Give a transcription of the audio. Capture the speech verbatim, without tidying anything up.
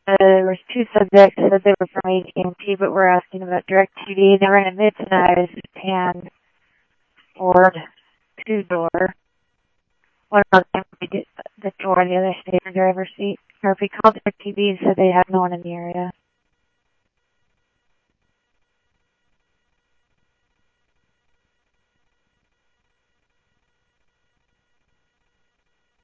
there was two subjects that said they were from A T and T, but we're asking about DirecTV. They were in a mid-size tan Ford two-door. One of them would the door, the other stayed in the driver's seat. Or if we called DirecTV and said they had no one in the area.